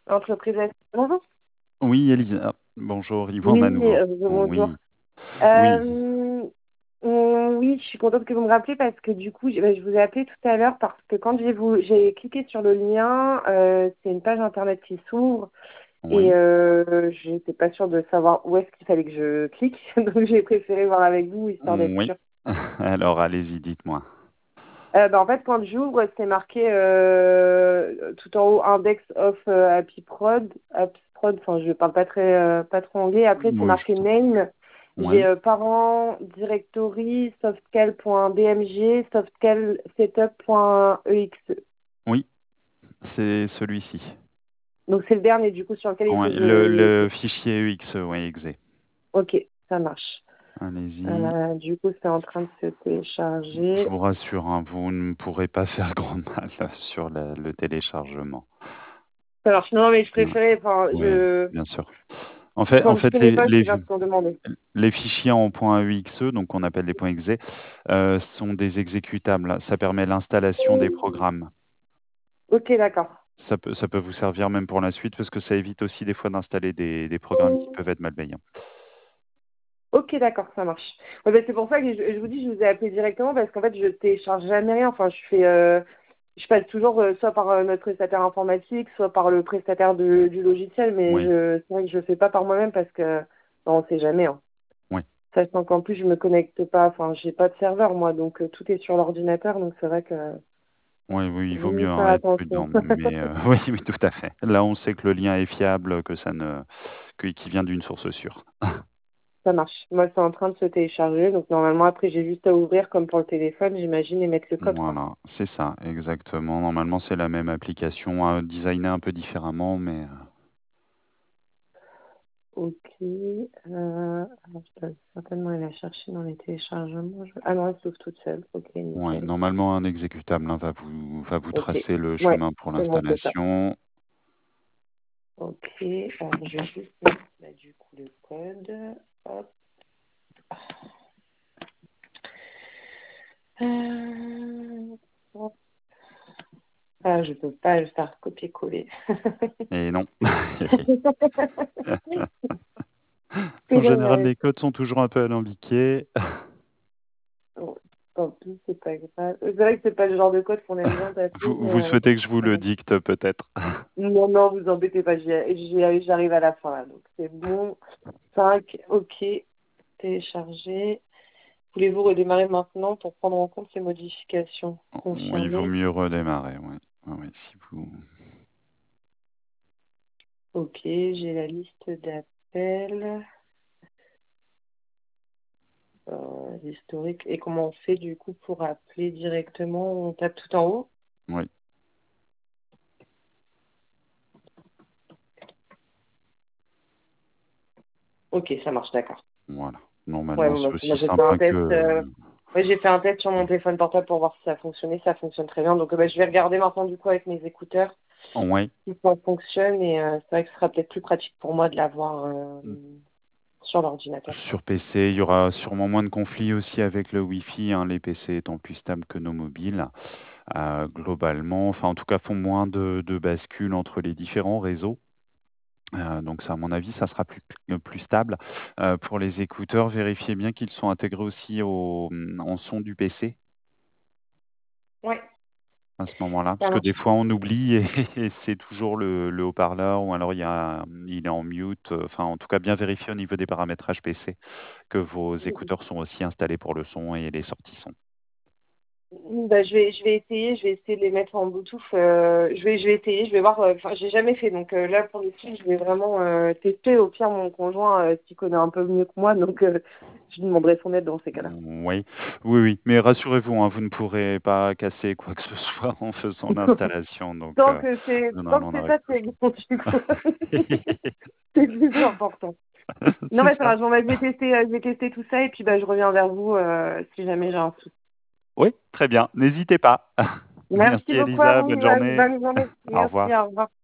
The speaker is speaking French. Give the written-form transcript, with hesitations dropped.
Entreprise. Bonjour. Oui, Elisa. Bonjour, Yvan à Oui, nouveau. bonjour. Oui, oui, Euh, oui, je suis contente que vous me rappelez parce que du coup, je vous ai appelé tout à l'heure parce que quand j'ai cliqué sur le lien, c'est une page internet qui s'ouvre et oui, je n'étais pas sûre de savoir où est-ce qu'il fallait que je clique, donc j'ai préféré voir avec vous histoire d'être oui. sûre. Alors, allez-y, dites-moi. En fait, quand j'ouvre, c'est marqué tout en haut Index of Happy Prod. Happy Prod, enfin, je parle pas trop anglais. Après, c'est Oui, marqué Name. J'ai oui, parents, directory, softscale.bmg, softscalesetup.exe. oui, c'est celui-ci. Donc, c'est le dernier, du coup, sur lequel il faut Ouais, que le fichier EX, oui, exe. Ok, ça marche. Allez-y. Du coup, c'est en train de se Je télécharger. vous rassure, hein, vous ne pourrez pas faire grand mal sur le téléchargement. Ça marche. Non, mais je Ouais, préférais, enfin, oui, bien sûr. En comme je fait connais pas, je préfère ce qu'on demandait. les fichiers en .exe, donc on appelle les .exe, sont des exécutables. Ça permet l'installation des programmes. Ok, d'accord. Ça peut vous servir même pour la suite parce que ça évite aussi des fois d'installer des programmes qui peuvent être malveillants. Ok, d'accord, ça marche. Ouais, bah, c'est pour ça que je vous dis, je vous ai appelé directement parce qu'en fait, je télécharge jamais rien. Enfin, je passe toujours soit par notre prestataire informatique, soit par le prestataire du logiciel, mais Oui, c'est vrai que je le fais pas par moi-même parce que on ne sait jamais. Hein. oui, Sachant qu'en plus, je me connecte pas, enfin, j'ai pas de serveur moi, donc tout est sur l'ordinateur, donc c'est vrai que oui, oui, il vaut vaut mieux mieux faire hein, être attention. prudent. Mais oui, oui, tout à fait. Là, on sait que le lien est fiable, qu'il vient d'une source sûre. Ça marche. Moi, c'est en train de se télécharger, donc normalement, après, j'ai juste à ouvrir comme pour le téléphone, j'imagine, et mettre le code, quoi. Voilà, c'est ça, exactement. Normalement, c'est la même application, designée un peu différemment, mais Ok. Alors, je dois certainement aller la chercher dans les téléchargements. Ah non, elle s'ouvre toute seule. Ok, ouais, nickel. normalement, un exécutable hein, va vous Ok. tracer le Ouais, chemin pour c'est bon, c'est ça. l'installation. Ok. Alors, je vais juste mettre du coup le code. Hop. Hop. Ah, je peux pas le faire copier-coller. Et non. C'est En général, dommage. les codes sont toujours un peu alambiqués. Bon, tant pis, c'est pas grave. C'est vrai que c'est pas le genre de code qu'on aime bien taper, Vous mais souhaitez que je vous le bon. dicte peut-être? Non, non, vous embêtez pas, j'arrive à la fin là, donc c'est bon. 5, ok, télécharger. Voulez-vous redémarrer maintenant pour prendre en compte les modifications Oui, il vaut confirmées? mieux redémarrer, oui. Ouais, ouais, si vous... Ok, j'ai la liste d'appels, l'historique. Et comment on fait du coup pour appeler directement? On tape tout en haut? Oui, Ok, ça marche, d'accord. voilà. Ouais, Normalement, bon, bah, c'est aussi moi j'ai fait un simple test. que... Ouais, j'ai fait un test sur mon téléphone portable pour voir si ça fonctionnait. Ça fonctionne très bien. Donc, bah, je vais regarder maintenant du coup avec mes écouteurs Oui. si ça fonctionne. Et c'est vrai que ce sera peut-être plus pratique pour moi de l'avoir sur l'ordinateur. Sur PC, il y aura sûrement moins de conflits aussi avec le Wi-Fi, hein, les PC étant plus stables que nos mobiles, globalement. Enfin, en tout cas, font moins de bascules entre les différents réseaux. Donc ça, à mon avis, ça sera plus stable. Pour les écouteurs, vérifiez bien qu'ils sont intégrés aussi en son du PC Ouais, à ce moment-là, ça parce que des marche. fois on oublie et, et c'est toujours le haut-parleur ou alors il est en mute. Enfin, en tout cas, bien vérifier au niveau des paramétrages PC que vos écouteurs sont aussi installés pour le son et les sorties son. Bah, je vais essayer de les mettre en Bluetooth. Je vais essayer, je vais voir. Enfin, j'ai jamais fait, donc là pour le coup, je vais vraiment tester. Au pire, mon conjoint, s'y connaît un peu mieux que moi, donc je lui demanderai son aide dans ces cas-là. Oui, oui, oui. Mais rassurez-vous, hein, vous ne pourrez pas casser quoi que ce soit en faisant l'installation. Donc, non, non, Tant que on c'est arrive ça, c'est toujours. bon, du coup. C'est le plus important. Non, C'est mais ça ça. va, bon, bah, je vais tester tout ça et puis bah, je reviens vers vous si jamais j'ai un souci. Oui, très bien. N'hésitez pas. Merci Merci beaucoup à Elisa, vous. bonne journée. Bonne journée. Au Merci, revoir. au revoir.